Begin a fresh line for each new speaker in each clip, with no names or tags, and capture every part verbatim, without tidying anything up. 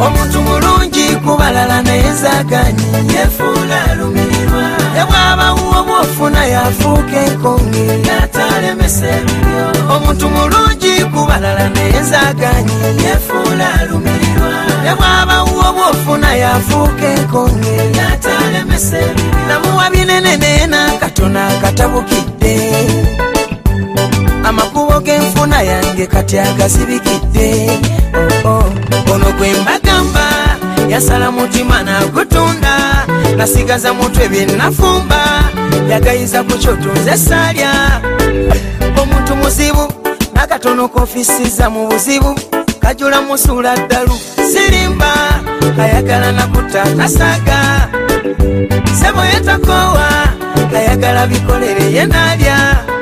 omuntu mulungi kubalala naye nzaaganyi yefuula lumirirwa ebwaba uwo bwofuna yafuuka enkonge yatalemesa ebibyo omuntu mulungi kubalala naye nzaaganyi yefuula lumirirwa ebwaba uwo bwofuna yafuuka enkonge yatalemesa ebibyo namuwa binene neena katona akatabukidde amakubo g'enfuna yange kati agazibikidde ono gwe mbagamba yasala mutima n'agutunda nasigaza mutwe bye nafumba yagayiza ku kyotunze salya omuntu muzibu n'akatono kofisiza mu buzibu kajula musula ddalu sirimba ayagala nakuta nasaga sebo yetakowa ayagala bikolere yenalya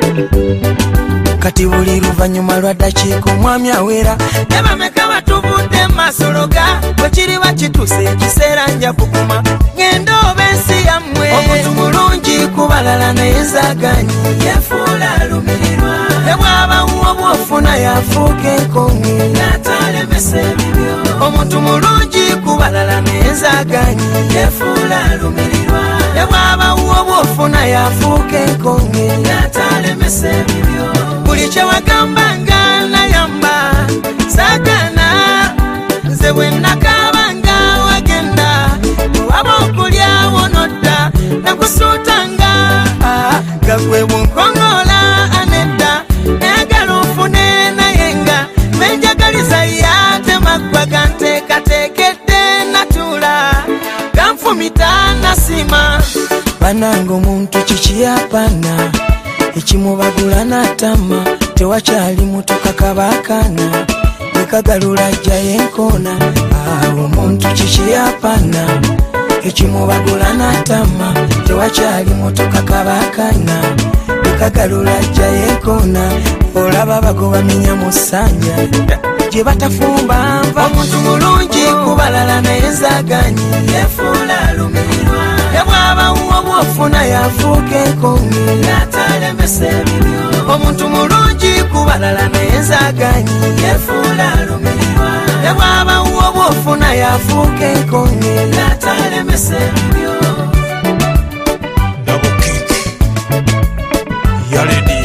kati buli luvannyuma lwa ddakiika omwami awera ne bameka batubudde masologa bwe kiri bakituse ekiseera nja kuguma ngenda oba ensi yammwe omuntu mulungi kubalala naye nzaaganyi yefuula lumirirwa ebwaba uwo bwofuna yafuuka enkonge yatalemesa ebibyo omuntu mulungi kubalala naye nzaaganyi yefuula lumirirwa ebwaba uwo bwofuna yafuuka enkonge yatalemesa ebibyo buli kye wagambanga nayamba saagana nze bwe nakaabanga wagenda waba okulyawo nodda nakusuutanga gagwe bunkongola anedda nayagala ofune naye nga menjagaliza yatemaggwa ganteekateekedde natuula ganfumita nasima bananga omuntu kikiyapana ekimubagula n'atama tewakyali mutuka kabakana ekagalula ajjayo enkoona awo omuntu kikiyapana ekimubagula n'atama tewakyali mutuka kabakana ekagalula ajjayo enkoona olaba bagoba minya mu ssanja gye batafumba nva omuntu mulungi kubalala naye nzaaganyi yefuula lumirirwa ebwaba uwo bwofuna yafuuka enkonge yatalemesa ebibyo omuntu mulungi kubalala naye nzaaganyi yefuula lumirirwa ebwaba uwo bwofuna yafuuka enkonge yatalemesa ebibyo
Dabukiki Yaledi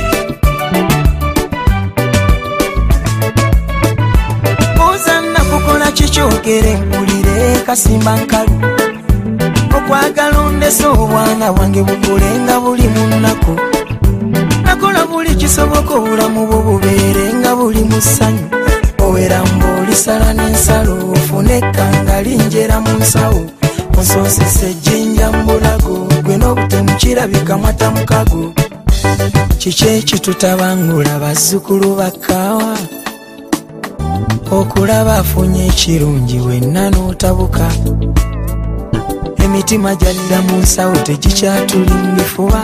ozanna kukola kikyogere mpulire kasimba nkalu okwagala ondesa obwana bwange bukolenga buli munaku nakola buli kisoboka obulamu bwo bubeerenga buli mu ssanyu owera mbaolisala n'ensalo ofune ekkanga linjera mu nsawo onsoosesa ejjinja mu bulago gwe n'obutemu kirabika mwata mukago kiki ekitutabangula bazzukulu bakkaawa okulaba afunye ekirungi wenna n'otabuka emitima gyalira mu nsawo tegikyatulimbifuba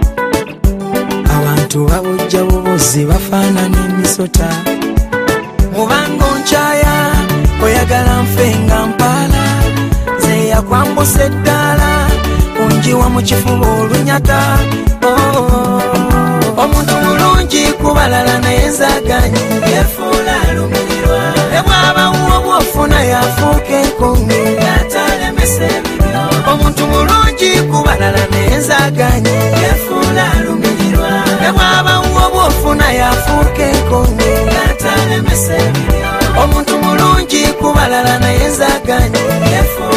abantu babujja bubuzi bafaanana emisota mubanga onkyaya oyagala nfenga mpaala ze yakwambusa eddaala onjiwa mu kifuba olunyata omuntu mulungi kubalala naye nzaaganyi yefuula lumirirwa ebwaba uwo bwofuna yafuuka enkonge yatalemesa ebibyo omuntu mulungi kubalala naye nzaaganyi yefuula lumirirwa ebwaba uwo bwofuna yafuuka enkonge yatalemesa ebibyo omuntu mulungi kubalala naye nzaaganyi yefuula